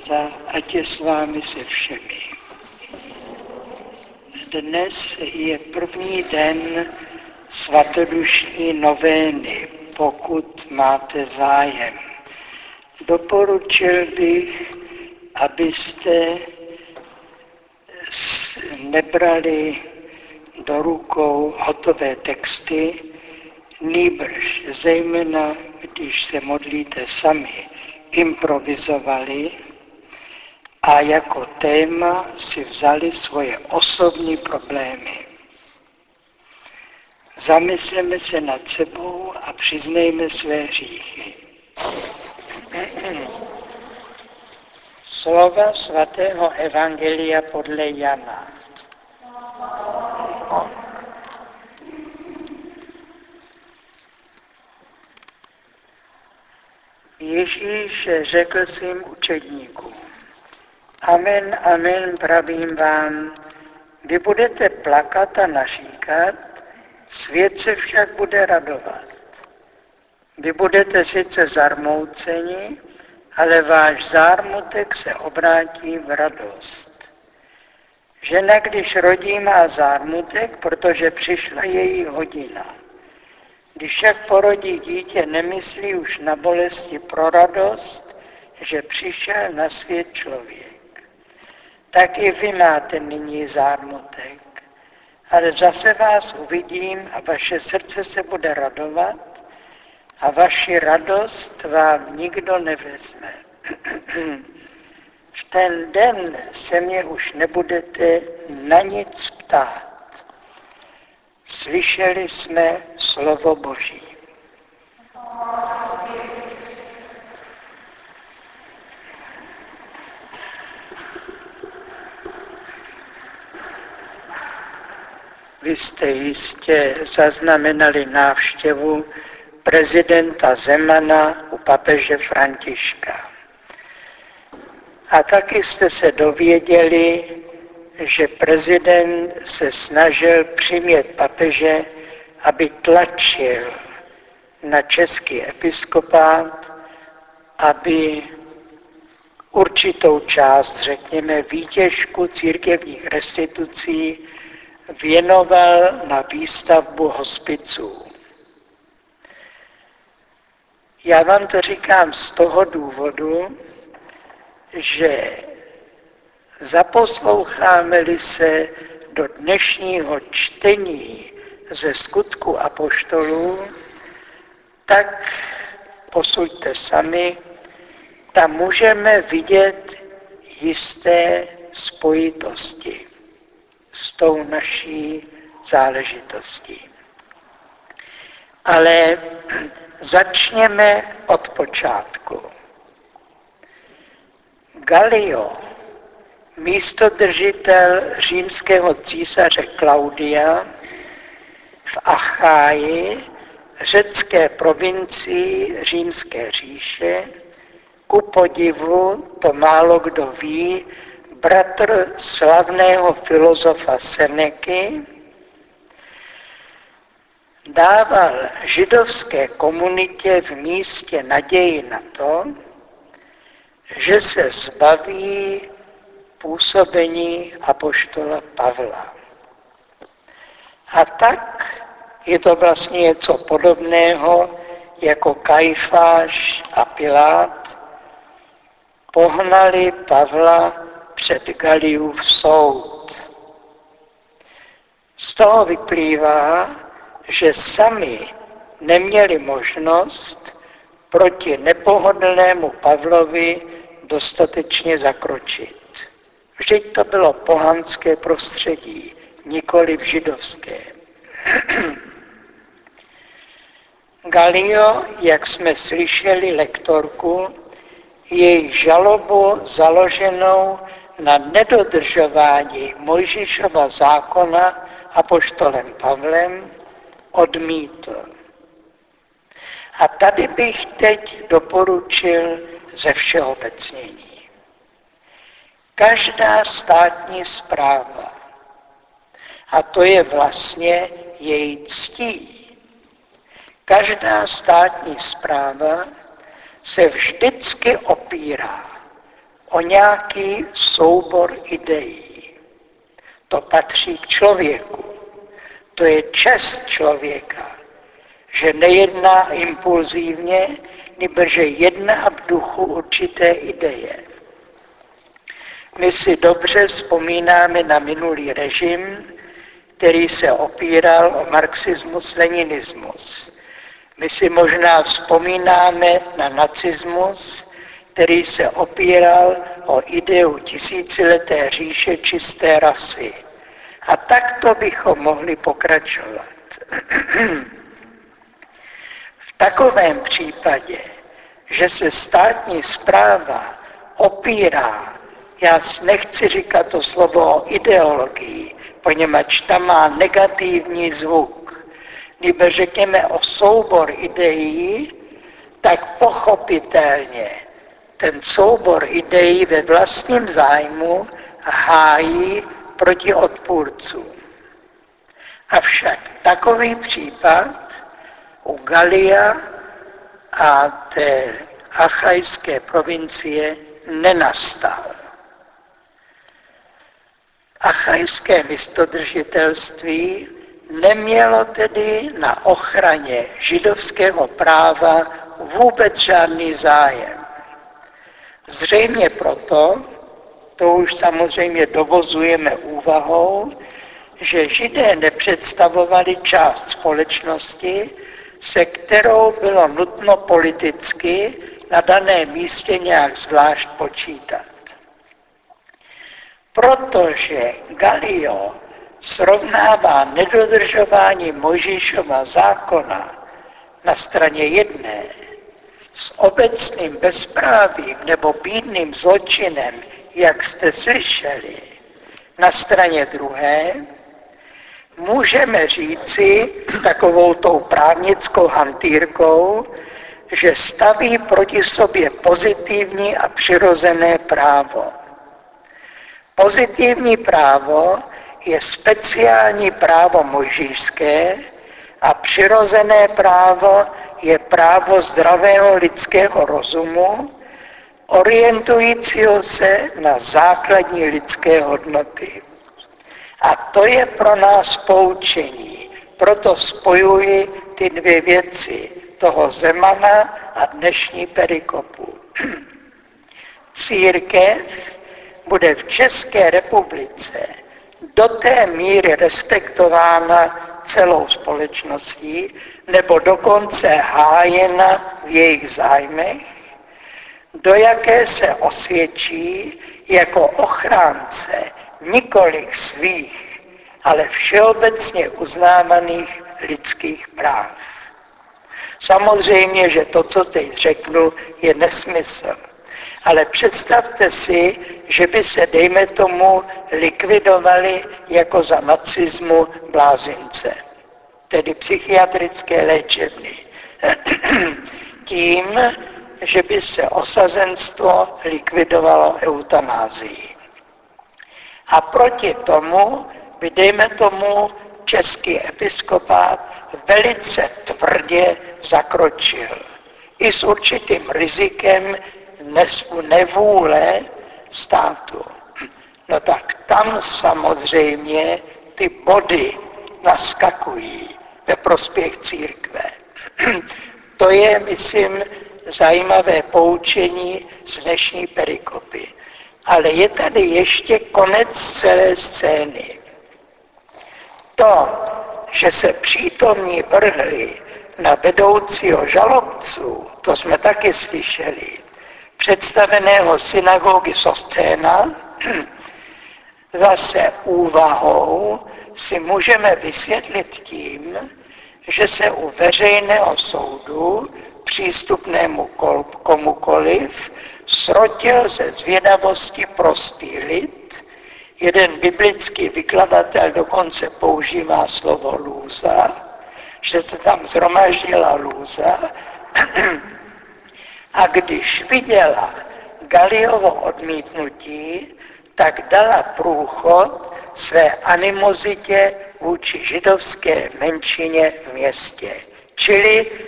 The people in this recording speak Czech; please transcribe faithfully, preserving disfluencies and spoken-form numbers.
Krista, ať je s vámi se všemi. Dnes je první den svatodušní novény, pokud máte zájem. Doporučil bych, abyste nebrali do rukou hotové texty, nýbrž zejména, když se modlíte sami, improvizovali a jako téma si vzali svoje osobní problémy. Zamysleme se nad sebou a přiznejme své hříchy. Slova svatého Evangelia podle Jana. Ježíš řekl svým učedníkům: Amen, amen, pravím vám, vy budete plakat a naříkat, svět se však bude radovat. Vy budete sice zarmouceni, ale váš zármutek se obrátí v radost. Žena, když rodí, má zármutek, protože přišla její hodina. Když však porodí dítě, nemyslí už na bolesti pro radost, že přišel na svět člověk. Tak i vy máte nyní zármutek, ale zase vás uvidím a vaše srdce se bude radovat a vaši radost vám nikdo nevezme. V ten den se mě už nebudete na nic ptát. Slyšeli jsme slovo Boží. Vy jste jistě zaznamenali návštěvu prezidenta Zemana u papeže Františka. A taky jste se dověděli, že prezident se snažil přimět papeže, aby tlačil na český episkopát, aby určitou část, řekněme, výtěžku církevních restitucí věnoval na výstavbu hospiců. Já vám to říkám z toho důvodu, že zaposloucháme-li se do dnešního čtení ze Skutku apoštolů, tak posuďte sami, tam můžeme vidět jisté spojitosti s tou naší záležitostí. Ale začněme od počátku. Galio, místodržitel římského císaře Klaudia v Acháji, řecké provincii Římské říše, ku podivu, to málo kdo ví, bratr slavného filozofa Seneky, dával židovské komunitě v místě naději na to, že se zbaví působení apoštola Pavla. A tak je to vlastně něco podobného, jako Kajfáš a Pilát pohnali Pavla před Galiův soud. Z toho vyplývá, že sami neměli možnost proti nepohodlnému Pavlovi dostatečně zakročit. Vždyť to bylo pohanské prostředí, nikoliv židovské. Galio, jak jsme slyšeli lektorku, její žalobu založenou na nedodržování Mojžíšova zákona apoštolem Pavlem odmítl. A tady bych teď doporučil ze všeobecnění. Každá státní správa, a to je vlastně její ctí, každá státní správa se vždycky opírá o nějaký soubor ideí. To patří k člověku. To je čest člověka, že nejedná impulzívně, nýbrže jedná v duchu určité ideje. My si dobře vzpomínáme na minulý režim, který se opíral o marxismus-leninismus. My si možná vzpomínáme na nacismus, který se opíral o ideu tisícileté říše čisté rasy. A takto bychom mohli pokračovat. V takovém případě, že se státní správa opírá, já nechci říkat to slovo o ideologii, poněvadž tam má negativní zvuk, nebo řekněme o soubor ideí, tak pochopitelně ten soubor ideí ve vlastním zájmu hájí proti odpůrcům. Avšak takový případ u Galia a té achajské provincie nenastal. Achajské místodržitelství nemělo tedy na ochraně židovského práva vůbec žádný zájem. Zřejmě proto, to už samozřejmě dovozujeme úvahou, že Židé nepředstavovali část společnosti, se kterou bylo nutno politicky na daném místě nějak zvlášť počítat. Protože Galio srovnává nedodržování Mojžíšova zákona na straně jedné s obecným bezprávím nebo bídným zločinem, jak jste slyšeli, na straně druhé, můžeme říci takovou tou právnickou hantýrkou, že staví proti sobě pozitivní a přirozené právo. Pozitivní právo je speciální právo mojžíšské a přirozené právo je právo zdravého lidského rozumu, orientujícího se na základní lidské hodnoty. A to je pro nás poučení. Proto spojuji ty dvě věci, toho Zemana a dnešní perikopu. Církev bude v České republice do té míry respektována celou společností, nebo dokonce hájena v jejich zájmech, do jaké se osvědčí jako ochránce nikoliv svých, ale všeobecně uznávaných lidských práv. Samozřejmě, že to, co teď řeknu, je nesmysl. Ale představte si, že by se, dejme tomu, likvidovali jako za nacismu blázince, tedy psychiatrické léčebny. Tím, že by se osazenstvo likvidovalo eutanázii. A proti tomu by, dejme tomu, český episkopát velice tvrdě zakročil. I s určitým rizikem nevůle státu. No tak tam samozřejmě ty body naskakují ve prospěch církve. To je, myslím, zajímavé poučení z dnešní perikopy. Ale je tady ještě konec celé scény. To, že se přítomní vrhli na vedoucího žalobců, to jsme taky slyšeli, představeného synagogy Sosténa, zase úvahou si můžeme vysvětlit tím, že se u veřejného soudu, přístupnému komukoliv, srotil ze zvědavosti prostý lid. Jeden biblický vykladatel dokonce používá slovo lůza, že se tam zhromaždila lůza. A když viděla Galiovo odmítnutí, tak dala průchod své animozitě vůči židovské menšině v městě. Čili